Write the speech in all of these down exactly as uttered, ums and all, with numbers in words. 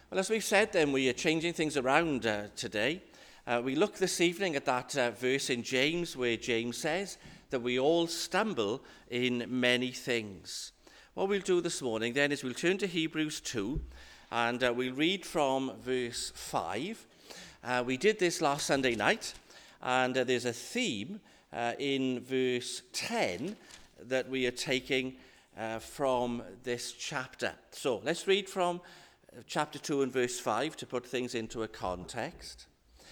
Well, as we've said, then, we are changing things around uh, today. Uh, we look this evening at that uh, verse in James where James says that we all stumble in many things. What we'll do this morning then is we'll turn to Hebrews two and uh, we'll read from verse five. Uh, we did this last Sunday night, and uh, there's a theme uh, in verse ten that we are taking uh, from this chapter. So let's read from chapter two and verse five to put things into a context.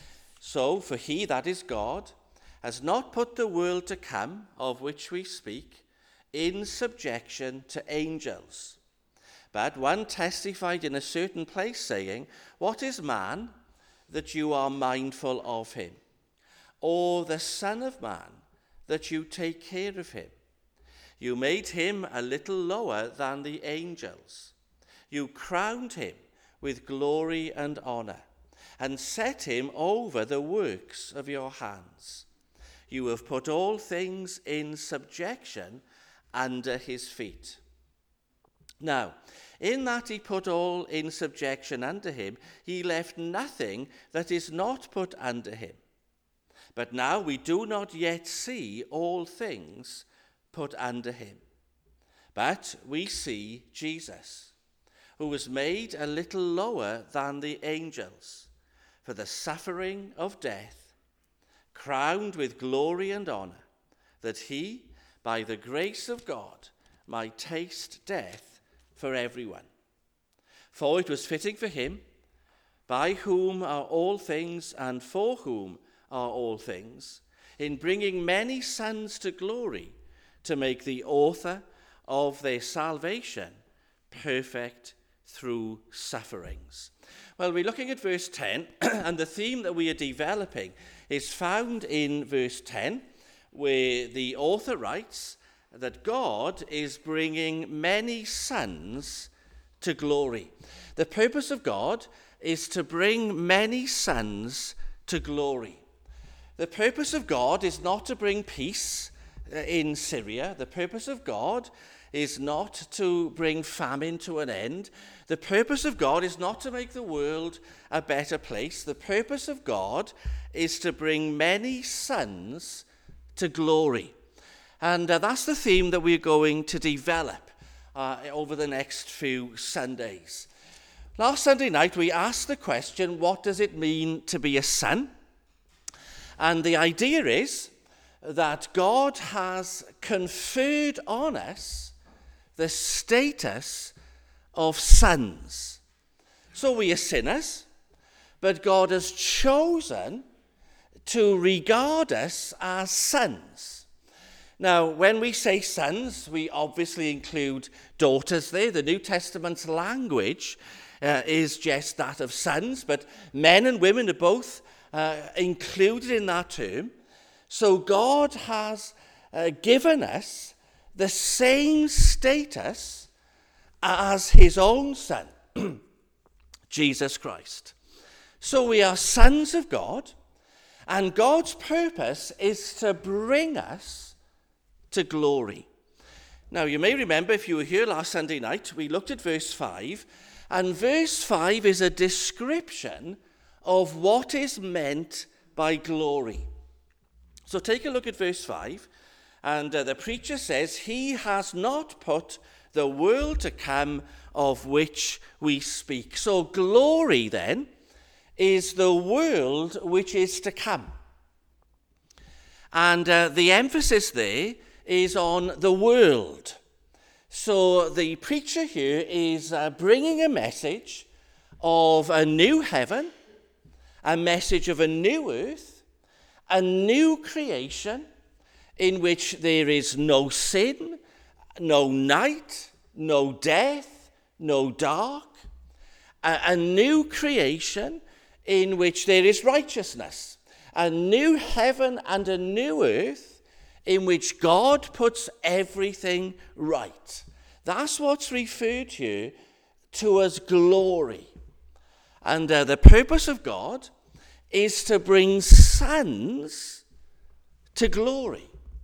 So, for he, that is God, has not put the world to come, of which we speak, in subjection to angels. But one testified in a certain place, saying, What is man, that you are mindful of him? Or the Son of Man, that you take care of him? You made him a little lower than the angels. You crowned him with glory and honor, and set him over the works of your hands. You have put all things in subjection under his feet. Now, in that he put all in subjection under him, he left nothing that is not put under him. But now we do not yet see all things put under him. But we see Jesus, who was made a little lower than the angels, for the suffering of death, crowned with glory and honor, that he, by the grace of God, might taste death for everyone. For it was fitting for him, by whom are all things and for whom are all things, in bringing many sons to glory, to make the author of their salvation perfect through sufferings. Well, we're looking at verse ten, and the theme that we are developing is found in verse ten, where the author writes that God is bringing many sons to glory. The purpose of God is to bring many sons to glory. The purpose of God is not to bring peace in Syria. The purpose of God is not to bring famine to an end. The purpose of God is not to make the world a better place. The purpose of God is to bring many sons to glory. And uh, that's the theme that we're going to develop uh, over the next few Sundays. Last Sunday night, we asked the question, what does it mean to be a son? And the idea is that God has conferred on us the status of sons. So we are sinners, but God has chosen to regard us as sons. Now, when we say sons, we obviously include daughters there. The New Testament's language uh, is just that of sons, but men and women are both uh, included in that term. So God has uh, given us the same status as his own son, Jesus Christ. So we are sons of God, and God's purpose is to bring us to glory. Now, you may remember, if you were here last Sunday night, we looked at verse five, and verse five is a description of what is meant by glory. So take a look at verse five. And uh, the preacher says, he has not put the world to come of which we speak. So glory, then, is the world which is to come. And uh, the emphasis there is on the world. So the preacher here is uh, bringing a message of a new heaven, a message of a new earth, a new creation, in which there is no sin, no night, no death, no dark, a, a new creation in which there is righteousness, a new heaven and a new earth in which God puts everything right. That's what's referred here to as glory. And uh, the purpose of God is to bring sons to glory.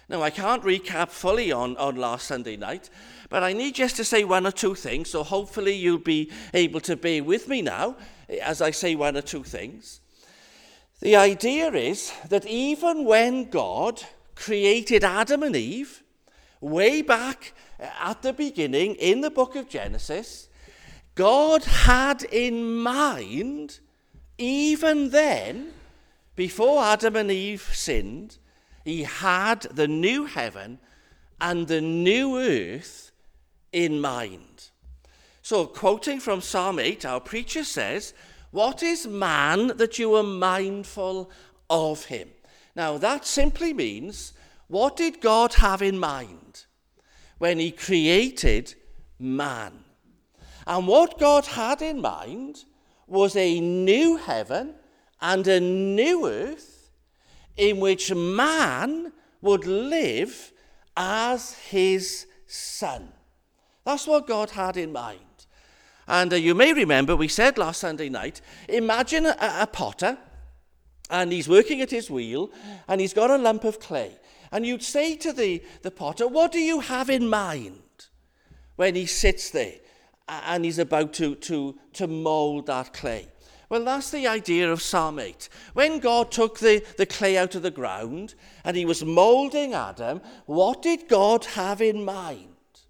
Now, I can't recap fully on, on last Sunday night, but I need just to say one or two things, so hopefully you'll be able to bear with me now as I say one or two things. The idea is that even when God created Adam and Eve, way back at the beginning in the book of Genesis, God had in mind, even then, before Adam and Eve sinned, he had the new heaven and the new earth in mind. So, quoting from Psalm eight, our preacher says, "What is man that you are mindful of him?" Now, that simply means, what did God have in mind when he created man? And what God had in mind was a new heaven and a new earth in which man would live as his son. That's what God had in mind. And uh, you may remember, we said last Sunday night, imagine a, a potter, and he's working at his wheel, and he's got a lump of clay. And you'd say to the, the potter, what do you have in mind when he sits there and he's about to, to, to mold that clay? Well, that's the idea of Psalm eight. When God took the, the clay out of the ground and he was molding Adam, what did God have in mind?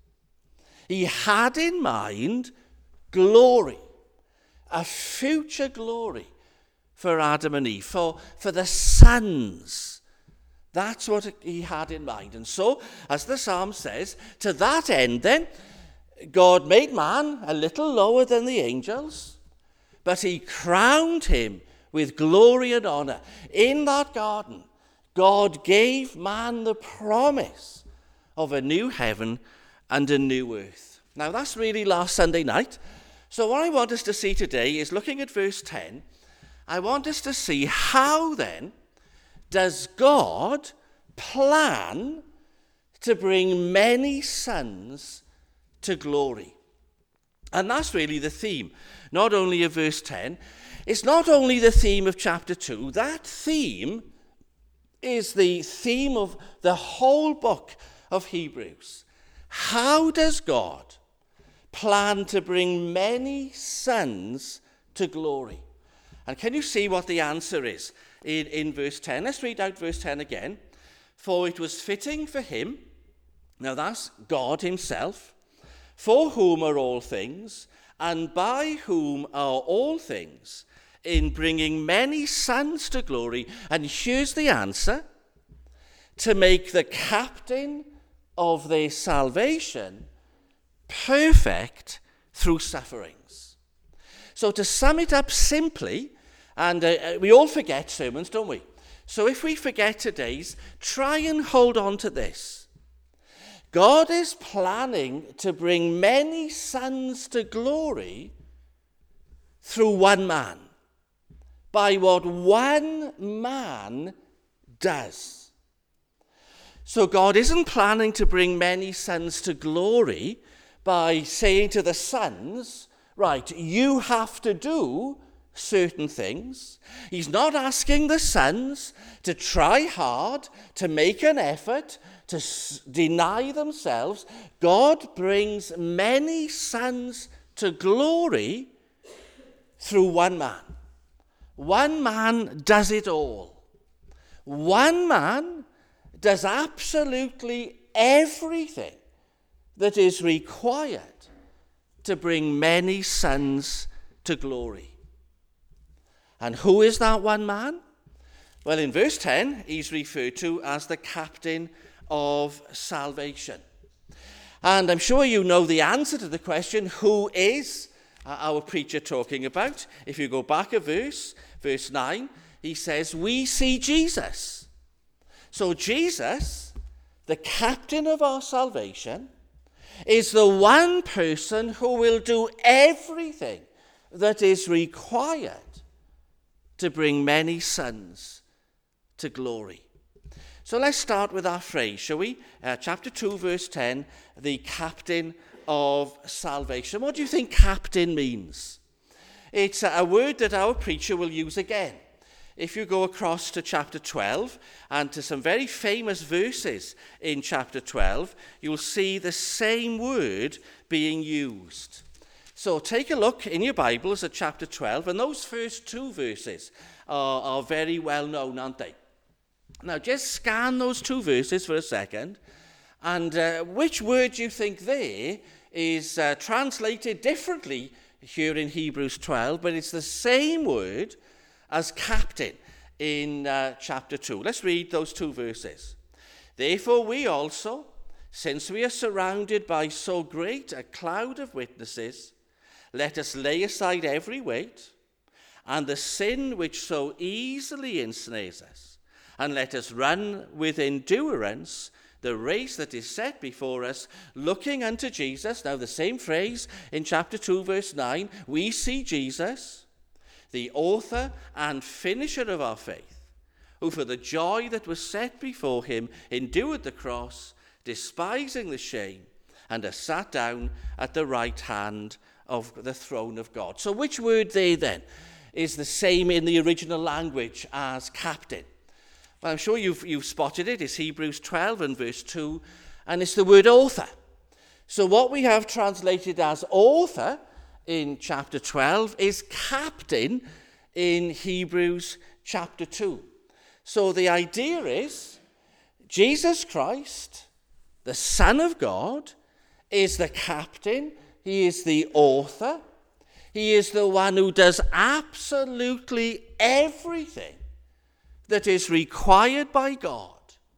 He had in mind glory, a future glory for Adam and Eve, for, for the sons. That's what he had in mind. And so, as the psalm says, to that end then, God made man a little lower than the angels, but he crowned him with glory and honor. In that garden, God gave man the promise of a new heaven and a new earth. Now, that's really last Sunday night. So what I want us to see today is, looking at verse ten, I want us to see how then does God plan to bring many sons to glory. And that's really the theme, not only of verse ten. It's not only the theme of chapter two. That theme is the theme of the whole book of Hebrews. How does God plan to bring many sons to glory? And can you see what the answer is in, in verse ten? Let's read out verse ten again. For it was fitting for him, now that's God himself, for whom are all things, and by whom are all things, in bringing many sons to glory. And here's the answer: to make the captain of their salvation perfect through sufferings. So to sum it up simply, and uh, we all forget sermons, don't we? So if we forget today's, try and hold on to this. God is planning to bring many sons to glory through one man, by what one man does. So God isn't planning to bring many sons to glory by saying to the sons, right, you have to do certain things. He's not asking the sons to try hard, to make an effort, to s- deny themselves. God brings many sons to glory through one man. One man does it all. One man does absolutely everything that is required to bring many sons to glory. And who is that one man? Well, in verse ten, he's referred to as the captain of salvation. And I'm sure you know the answer to the question, who is our preacher talking about? If you go back a verse, verse nine, he says, we see Jesus. So Jesus, the captain of our salvation, is the one person who will do everything that is required to bring many sons to glory. So let's start with our phrase, shall we? Uh, chapter two, verse ten, the captain of salvation. What do you think captain means? It's a word that our preacher will use again. if you go across to chapter twelve and to some very famous verses in chapter twelve, you'll see the same word being used. So take a look in your Bibles at chapter twelve, and those first two verses are, are very well known, aren't they? Now just scan those two verses for a second, and uh, which word do you think there is uh, translated differently here in Hebrews twelve, but it's the same word as captain in uh, chapter two. Let's read those two verses. Therefore we also, since we are surrounded by so great a cloud of witnesses, let us lay aside every weight and the sin which so easily ensnares us, and let us run with endurance the race that is set before us, looking unto Jesus. Now the same phrase in chapter two, verse nine, we see Jesus, the author and finisher of our faith, who for the joy that was set before him endured the cross, despising the shame, and has sat down at the right hand of the throne of God. So which word there then is the same in the original language as captain? Well, I'm sure you've, you've spotted it. It's Hebrews twelve and verse two, and it's the word author. So what we have translated as author in chapter twelve is captain in Hebrews chapter two. So the idea is Jesus Christ, the Son of God, is the captain. He is the author. He is the one who does absolutely everything that is required by God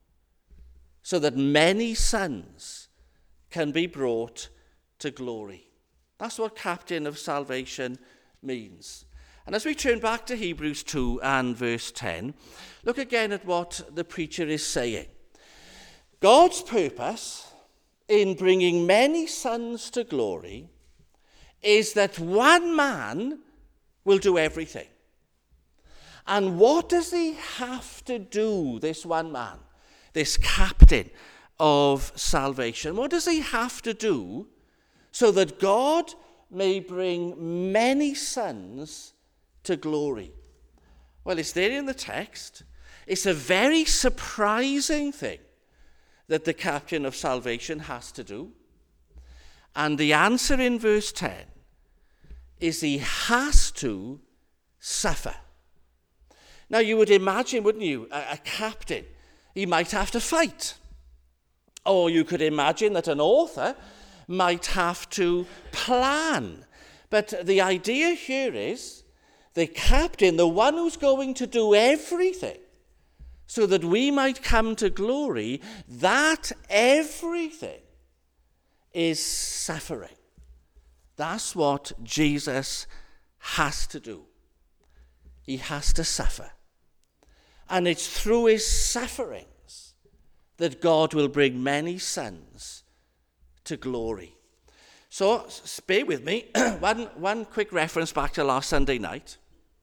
so that many sons can be brought to glory. That's what captain of salvation means. And as we turn back to Hebrews two and verse ten, look again at what the preacher is saying. God's purpose in bringing many sons to glory is that one man will do everything. And what does he have to do, this one man, this captain of salvation? What does he have to do so that God may bring many sons to glory? Well, it's there in the text. It's a very surprising thing that the captain of salvation has to do. And the answer in verse ten is he has to suffer. Now, you would imagine, wouldn't you, a, a captain, he might have to fight. Or you could imagine that an author might have to plan. But the idea here is the captain, the one who's going to do everything so that we might come to glory, that everything is suffering. That's what Jesus has to do. He has to suffer. And it's through his sufferings that God will bring many sons to glory. So, bear with me. one, one quick reference back to last Sunday night.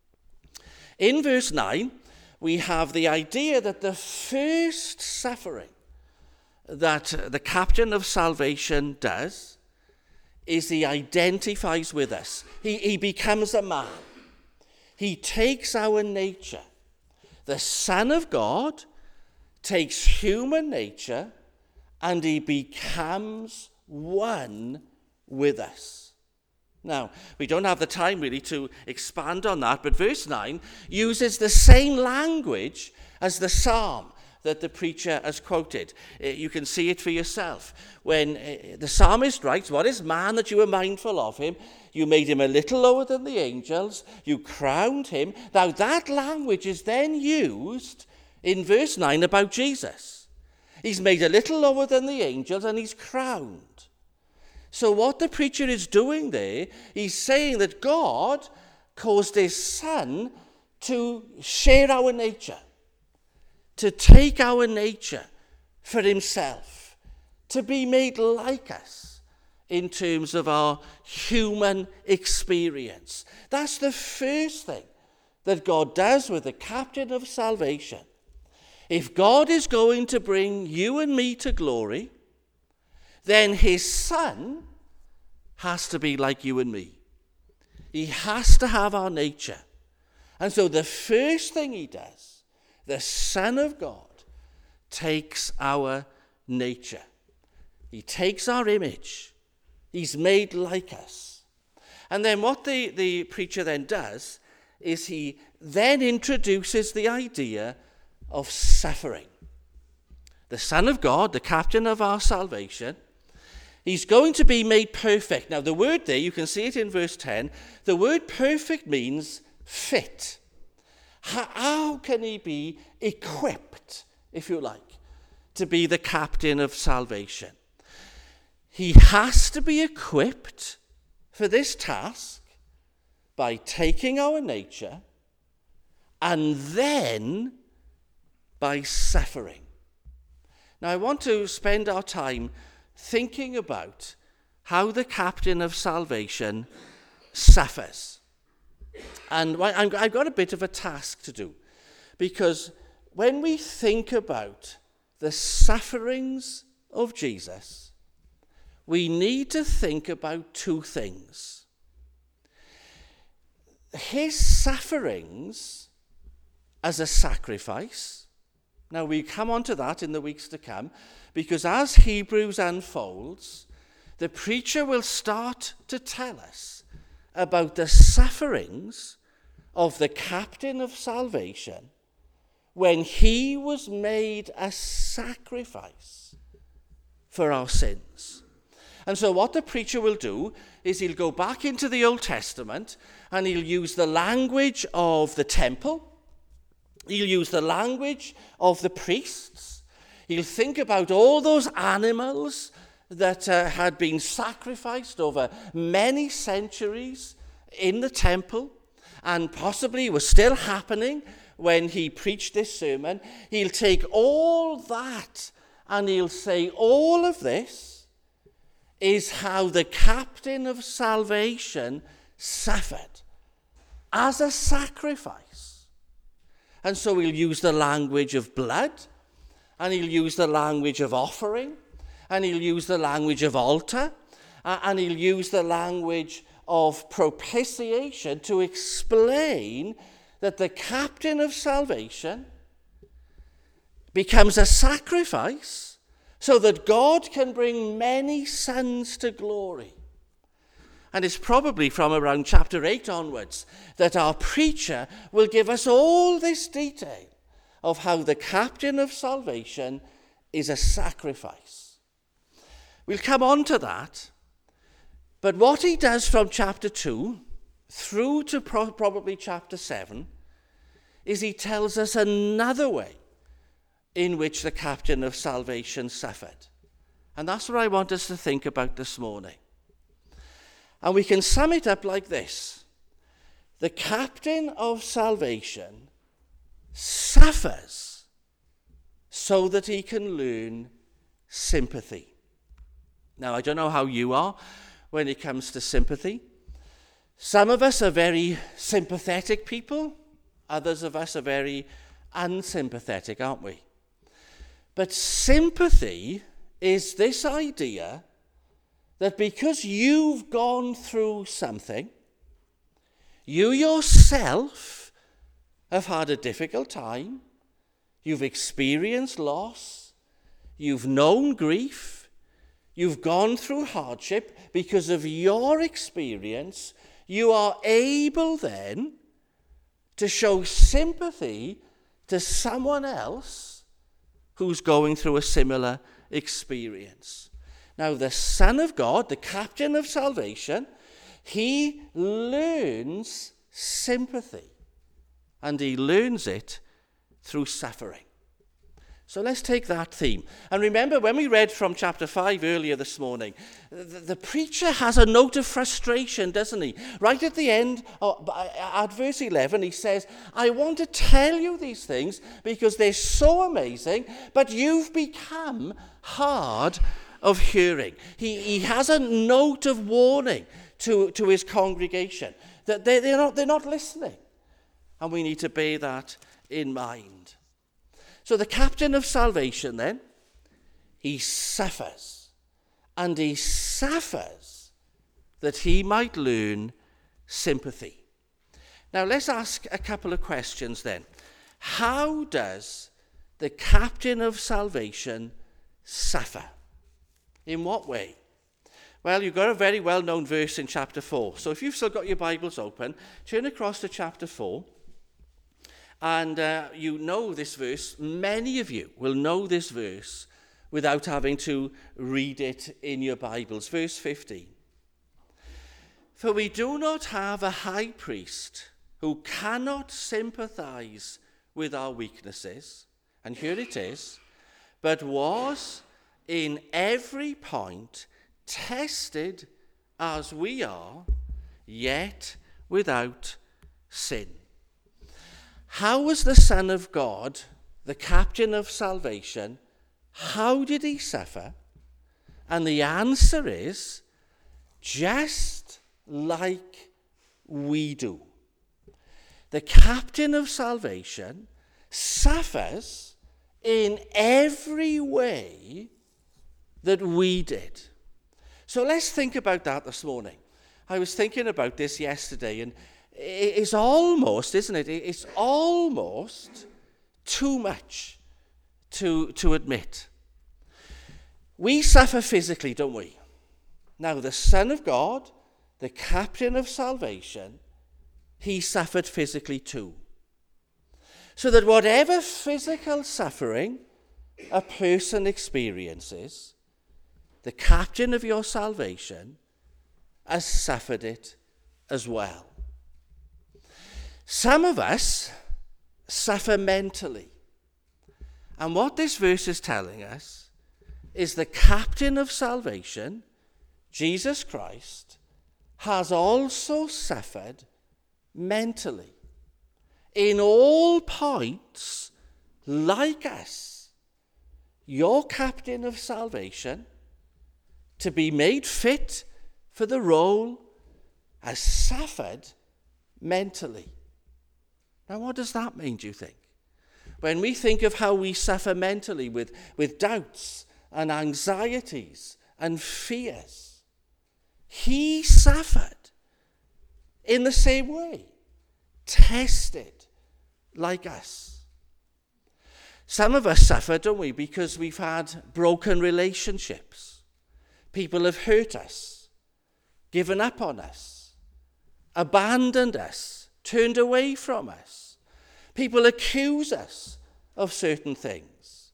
In verse nine, we have the idea that the first suffering that the captain of salvation does is he identifies with us. He, he becomes a man. He takes our nature. The Son of God takes human nature and he becomes one with us. Now, we don't have the time really to expand on that, but verse nine uses the same language as the psalm that the preacher has quoted. You can see it for yourself. When the psalmist writes, "What is man that you were mindful of him? You made him a little lower than the angels. You crowned him." Now that language is then used in verse nine about Jesus. He's made a little lower than the angels and he's crowned. So what the preacher is doing there, he's saying that God caused his Son to share our nature, to take our nature for himself, to be made like us in terms of our human experience. That's the first thing that God does with the captain of salvation. If God is going to bring you and me to glory, then his Son has to be like you and me. He has to have our nature. And so the first thing he does, the Son of God, takes our nature. He takes our image. He's made like us. And then what the, the preacher then does is he then introduces the idea of suffering. The Son of God, the captain of our salvation, he's going to be made perfect. Now, the word there, you can see it in verse ten. The word perfect means fit. How, how can he be equipped, if you like, to be the captain of salvation? He has to be equipped for this task by taking our nature and then by suffering. Now, I want to spend our time thinking about how the captain of salvation suffers. And I've got a bit of a task to do, because when we think about the sufferings of Jesus, we need to think about two things. His sufferings as a sacrifice. Now, we come on to that in the weeks to come, because as Hebrews unfolds, the preacher will start to tell us about the sufferings of the captain of salvation when he was made a sacrifice for our sins. And so what the preacher will do is he'll go back into the Old Testament and he'll use the language of the temple. He'll use the language of the priests. He'll think about all those animals that uh, had been sacrificed over many centuries in the temple and possibly was still happening when he preached this sermon. He'll take all that and he'll say all of this is how the captain of salvation suffered as a sacrifice. And so he'll use the language of blood, and he'll use the language of offering, and he'll use the language of altar, uh, and he'll use the language of propitiation to explain that the captain of salvation becomes a sacrifice so that God can bring many sons to glory. And it's probably from around chapter eight onwards that our preacher will give us all this detail of how the captain of salvation is a sacrifice. We'll come on to that. But what he does from chapter two through to pro- probably chapter seven is he tells us another way in which the captain of salvation suffered. And that's what I want us to think about this morning. And we can sum it up like this. The captain of salvation suffers so that he can learn sympathy. Now, I don't know how you are when it comes to sympathy. Some of us are very sympathetic people. Others of us are very unsympathetic, aren't we? But sympathy is this idea that because you've gone through something, you yourself have had a difficult time, you've experienced loss, you've known grief, you've gone through hardship, because of your experience, you are able then to show sympathy to someone else who's going through a similar experience. Now, the Son of God, the captain of salvation, he learns sympathy, and he learns it through suffering. So let's take that theme. And remember, when we read from chapter five earlier this morning, the, the preacher has a note of frustration, doesn't he? Right at the end, at verse eleven, he says, I want to tell you these things because they're so amazing, but you've become hard of hearing. He, he has a note of warning to, to his congregation that they, they're, not, they're not listening. And we need to bear that in mind. So the captain of salvation then, he suffers. And he suffers that he might learn sympathy. Now let's ask a couple of questions then. How does the captain of salvation suffer? In what way? Well, you've got a very well-known verse in chapter four. So if you've still got your Bibles open, turn across to chapter four. And uh, you know this verse. Many of you will know this verse without having to read it in your Bibles. Verse fifteen. For we do not have a high priest who cannot sympathize with our weaknesses. And here it is. But was in every point tested as we are, yet without sin. How was the Son of God, the captain of salvation, how did he suffer? And the answer is, just like we do. The captain of salvation suffers in every way that we did. So let's think about that this morning. I was thinking about this yesterday, and it's almost, isn't it? It's almost too much to, to admit. We suffer physically, don't we? Now, the Son of God, the captain of salvation, he suffered physically too. So that whatever physical suffering a person experiences, the captain of your salvation has suffered it as well. Some of us suffer mentally. And what this verse is telling us is the captain of salvation, Jesus Christ, has also suffered mentally. In all points, like us, your captain of salvation, to be made fit for the role, has suffered mentally. Now, what does that mean, do you think? When we think of how we suffer mentally with, with doubts and anxieties and fears, he suffered in the same way, tested like us. Some of us suffer, don't we, because we've had broken relationships. People have hurt us, given up on us, abandoned us, turned away from us. People accuse us of certain things.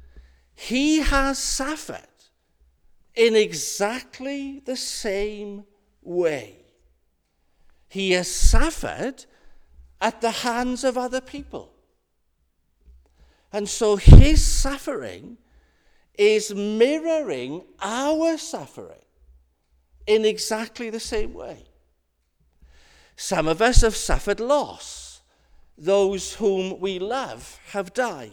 He has suffered in exactly the same way. He has suffered at the hands of other people. And so his suffering is mirroring our suffering in exactly the same way. Some of us have suffered loss. Those whom we love have died.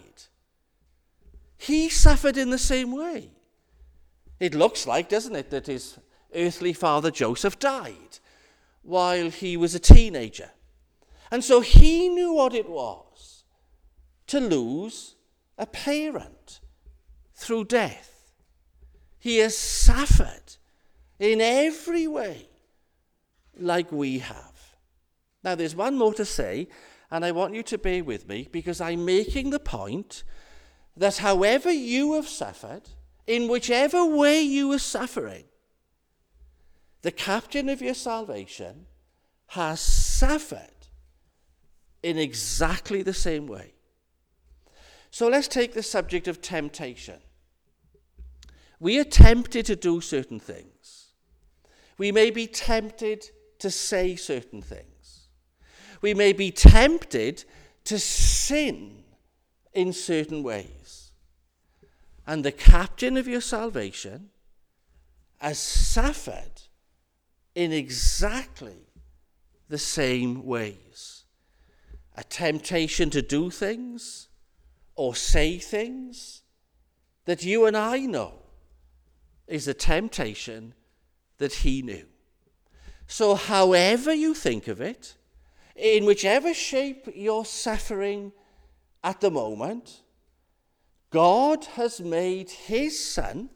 He suffered in the same way. It looks like, doesn't it, that his earthly father Joseph died while he was a teenager. And so he knew what it was to lose a parent through death. He has suffered in every way like we have. Now, there's one more to say, and I want you to bear with me, because I'm making the point that however you have suffered, in whichever way you are suffering, the captain of your salvation has suffered in exactly the same way. So let's take the subject of temptation. We are tempted to do certain things. We may be tempted to say certain things. We may be tempted to sin in certain ways. And the captain of your salvation has suffered in exactly the same ways. A temptation to do things or say things that you and I know is a temptation that he knew. So however you think of it, in whichever shape you're suffering at the moment, God has made his Son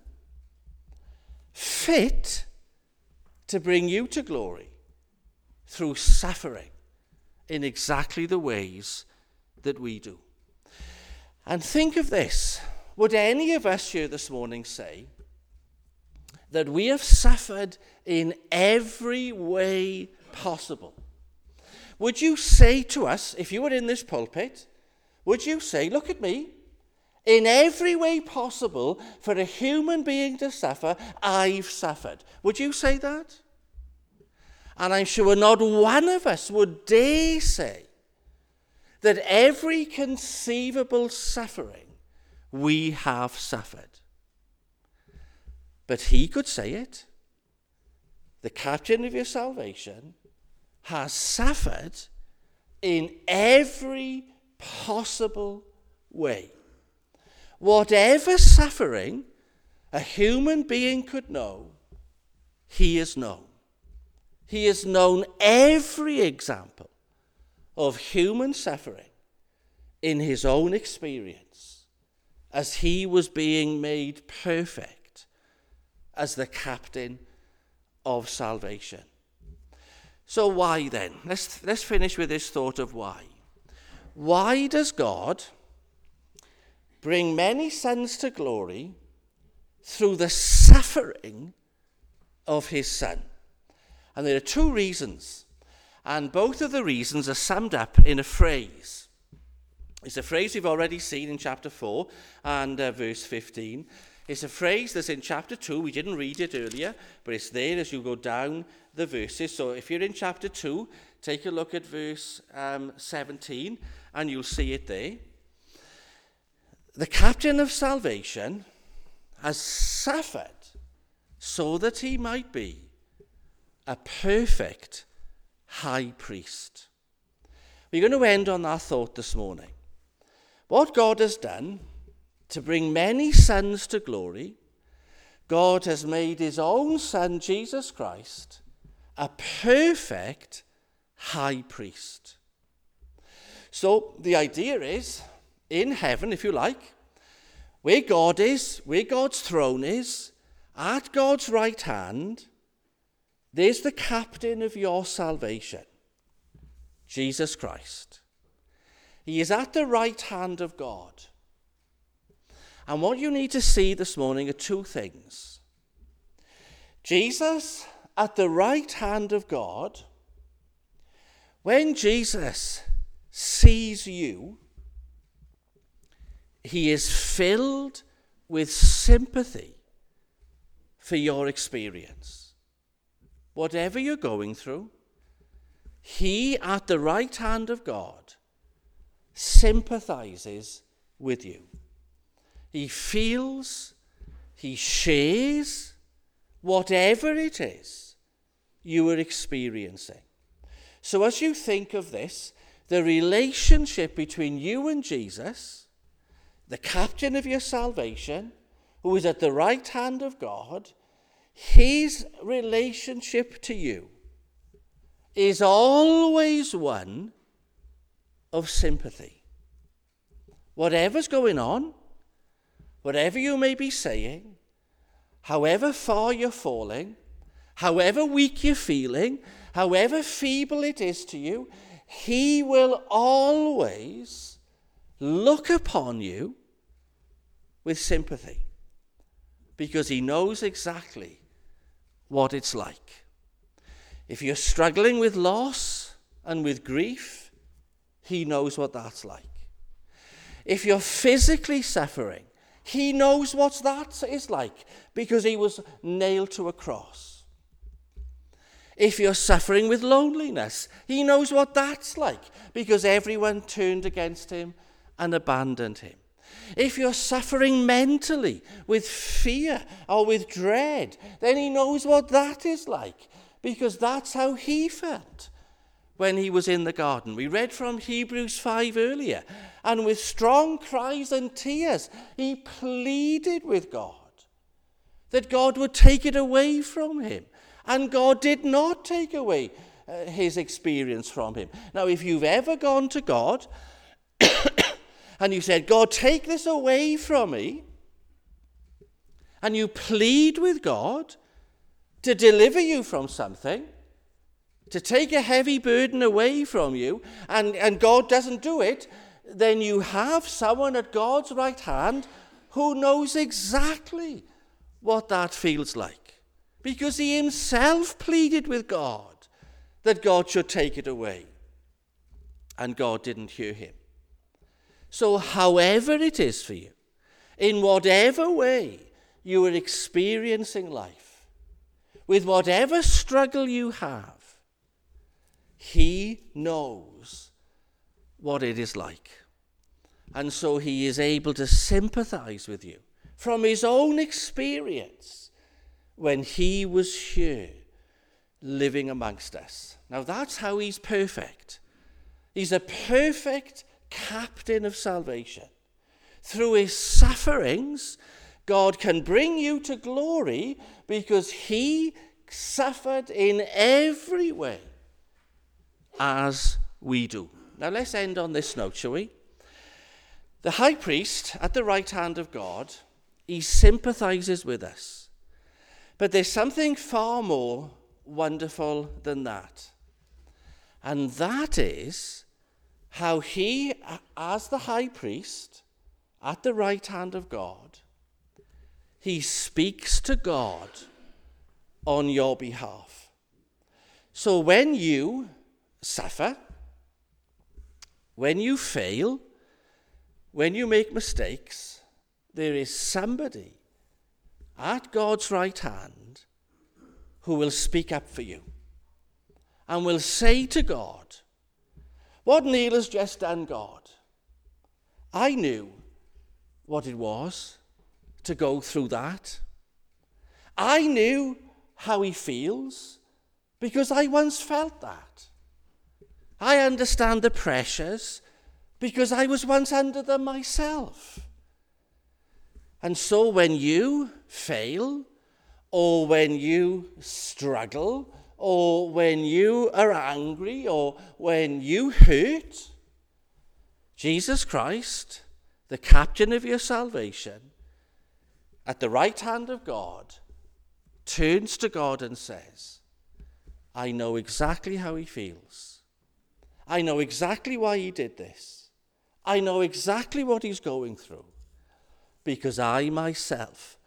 fit to bring you to glory through suffering in exactly the ways that we do. And think of this. Would any of us here this morning say that we have suffered in every way possible? Would you say to us, if you were in this pulpit, would you say, look at me, in every way possible for a human being to suffer, I've suffered? Would you say that? And I'm sure not one of us would dare say that every conceivable suffering we have suffered. But he could say it. The captain of your salvation has suffered in every possible way. Whatever suffering a human being could know, he has known. He has known every example of human suffering in his own experience as he was being made perfect as the captain of salvation. So why then? Let's, let's finish with this thought of why. Why does God bring many sons to glory through the suffering of his Son? And there are two reasons. And both of the reasons are summed up in a phrase. It's a phrase we've already seen in chapter four and uh, verse fifteen. It's a phrase that's in chapter two. We didn't read it earlier, but it's there as you go down the verses. So if you're in chapter two, take a look at verse um, seventeen, and you'll see it there. The captain of salvation has suffered so that he might be a perfect high priest. We're going to end on that thought this morning. What God has done to bring many sons to glory, God has made his own Son, Jesus Christ, a perfect high priest. So the idea is, in heaven, if you like, where God is, where God's throne is, at God's right hand, there's the captain of your salvation, Jesus Christ. He is at the right hand of God. And what you need to see this morning are two things. Jesus at the right hand of God, when Jesus sees you, he is filled with sympathy for your experience. Whatever you're going through, he at the right hand of God sympathizes with you. He feels, he shares whatever it is you are experiencing. So as you think of this, the relationship between you and Jesus, the captain of your salvation, who is at the right hand of God, his relationship to you is always one of sympathy. Whatever's going on, whatever you may be saying, however far you're falling, however weak you're feeling, however feeble it is to you, he will always look upon you with sympathy because he knows exactly what it's like. If you're struggling with loss and with grief, he knows what that's like. If you're physically suffering, he knows what that is like because he was nailed to a cross. If you're suffering with loneliness, he knows what that's like because everyone turned against him and abandoned him. If you're suffering mentally with fear or with dread, then he knows what that is like because that's how he felt when he was in the garden. We read from Hebrews five earlier, and with strong cries and tears, he pleaded with God that God would take it away from him. And God did not take away uh, his experience from him. Now, if you've ever gone to God and you said, God, take this away from me, and you plead with God to deliver you from something, to take a heavy burden away from you, and, and God doesn't do it, then you have someone at God's right hand who knows exactly what that feels like. Because he himself pleaded with God that God should take it away. And God didn't hear him. So however it is for you, in whatever way you are experiencing life, with whatever struggle you have, he knows what it is like. And so he is able to sympathize with you from his own experience when he was here living amongst us. Now that's how he's perfect. He's a perfect captain of salvation. Through his sufferings, God can bring you to glory because he suffered in every way as we do. Now let's end on this note, shall we? The high priest at the right hand of God, he sympathizes with us. But there's something far more wonderful than that. And that is how he, as the high priest at the right hand of God, he speaks to God on your behalf. So when you suffer, when you fail, when you make mistakes, there is somebody at God's right hand who will speak up for you and will say to God, what Neil has just done, God, I knew what it was to go through that. I knew how he feels because I once felt that. I understand the pressures because I was once under them myself. And so when you fail, or when you struggle, or when you are angry, or when you hurt, Jesus Christ, the captain of your salvation, at the right hand of God, turns to God and says, I know exactly how he feels. I know exactly why he did this. I know exactly what he's going through, because I myself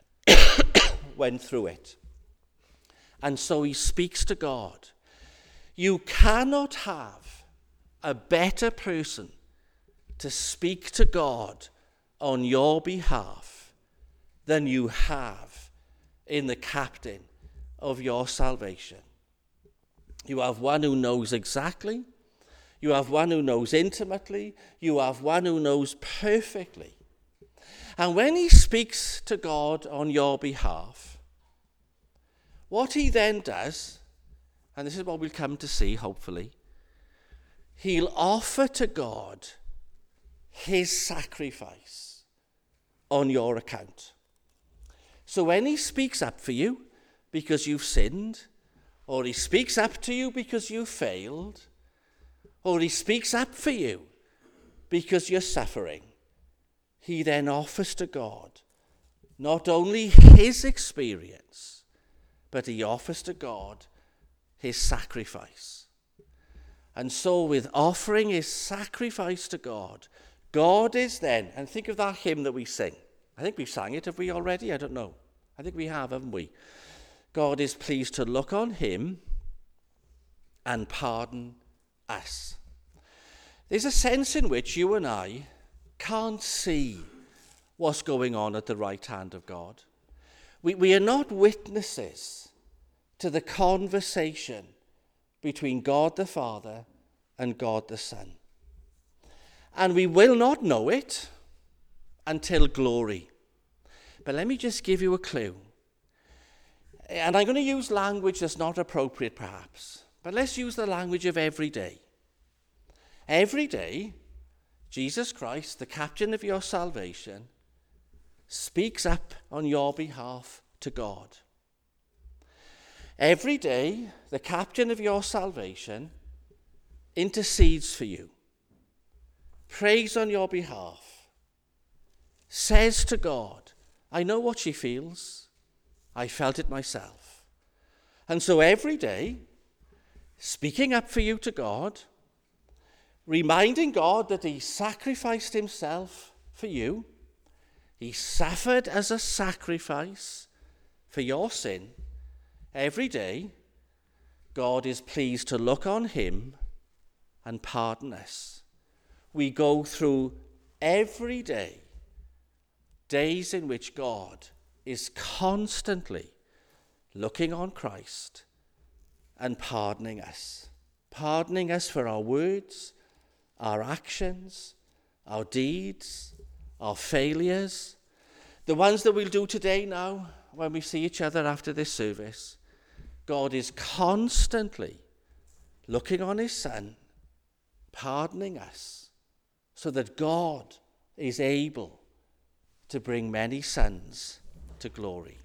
went through it. And so he speaks to God. You cannot have a better person to speak to God on your behalf than you have in the captain of your salvation. You have one who knows exactly. You have one who knows intimately. You have one who knows perfectly. And when he speaks to God on your behalf, what he then does, and this is what we'll come to see, hopefully, he'll offer to God his sacrifice on your account. So when he speaks up for you because you've sinned, or he speaks up to you because you failed, or he speaks up for you because you're suffering, he then offers to God not only his experience, but he offers to God his sacrifice. And so with offering his sacrifice to God, God is then, and think of that hymn that we sing. I think we've sang it, have we already? I don't know. I think we have, haven't we? God is pleased to look on him and pardon us. There's a sense in which you and I can't see what's going on at the right hand of God. We, we are not witnesses to the conversation between God the Father and God the Son. And we will not know it until glory. But let me just give you a clue. And I'm going to use language that's not appropriate perhaps, but let's use the language of every day. Every day, Jesus Christ, the captain of your salvation, speaks up on your behalf to God. Every day, the captain of your salvation intercedes for you, prays on your behalf, says to God, I know what she feels. I felt it myself. And so every day, speaking up for you to God, reminding God that he sacrificed himself for you. He suffered as a sacrifice for your sin. Every day, God is pleased to look on him and pardon us. We go through every day, days in which God is constantly looking on Christ and pardoning us. Pardoning us for our words, our actions, our deeds, our failures, the ones that we'll do today now when we see each other after this service. God is constantly looking on his Son, pardoning us, so that God is able to bring many sons to glory.